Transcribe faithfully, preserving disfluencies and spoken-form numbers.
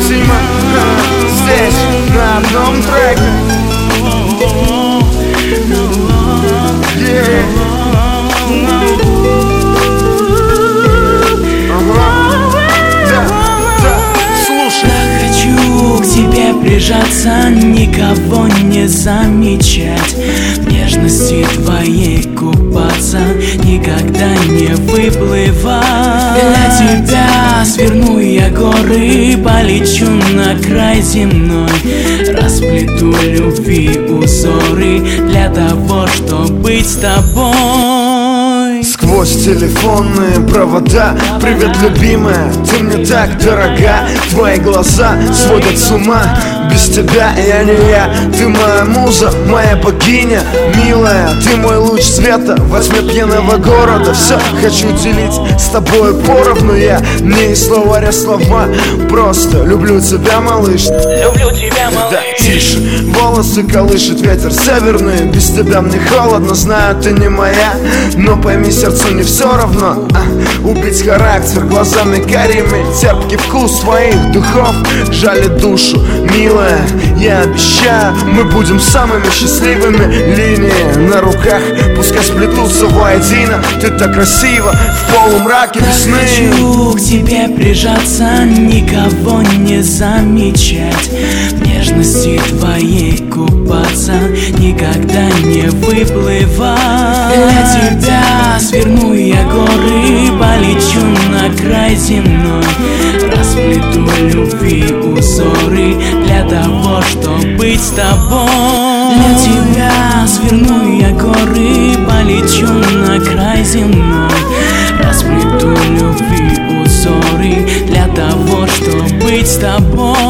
Тима, здесь на одном треке. Yeah. Хочу к тебе прижаться, никого не замечать, в нежности твоей купаться, никогда не выплывать. Для тебя сверну я горы, полечу на край земной, расплету любви узоры для того, чтобы быть с тобой. Сквозь телефонные провода: привет, любимая, ты мне так дорога. Твои глаза сводят с ума, без тебя я не я. Ты моя муза, моя богиня, милая. Ты мой луч света во тьме пьяного города. Все хочу делить с тобой поровну я. Не из словаря слова, просто люблю тебя, малыш. Люблю тебя, малыш. Да, тише, волосы колышет ветер северный. Без тебя мне холодно, знаю, ты не моя, но пойми, сердцу не все равно. а, Убить характер глазами карими, терпкий вкус твоих духов жалит душу, милая. Я обещаю, мы будем самыми счастливыми. Линии на руках пускай сплетутся воедино. Ты так красива в полумраке весны. Хочу к тебе прижаться, никого не замечать, в нежности твоей купаться, никогда не выплывать. Для тебя сверну я горы, полечу на край земной, расплету любви узоры для того, чтобы быть с тобой. Для тебя сверну я горы, полечу на край земной, расплету любви узоры для того, чтобы быть с тобой.